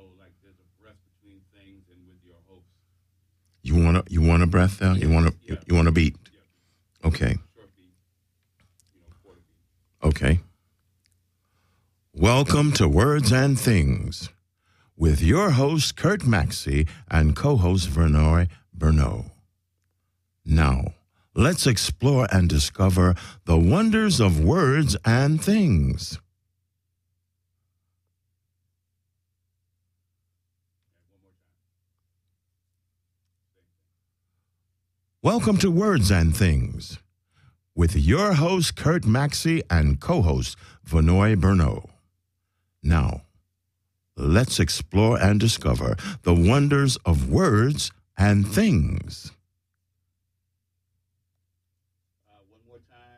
You want a breath there? You want a beat? Okay. Okay. Welcome to Words and Things with your host Kurt Maxey and co-host Vernoy Berneau. Now, let's explore and discover the wonders of words and things. Welcome to Words and Things with your host Kurt Maxey and co-host Vernoy Berneau. Now, let's explore and discover the wonders of words and things.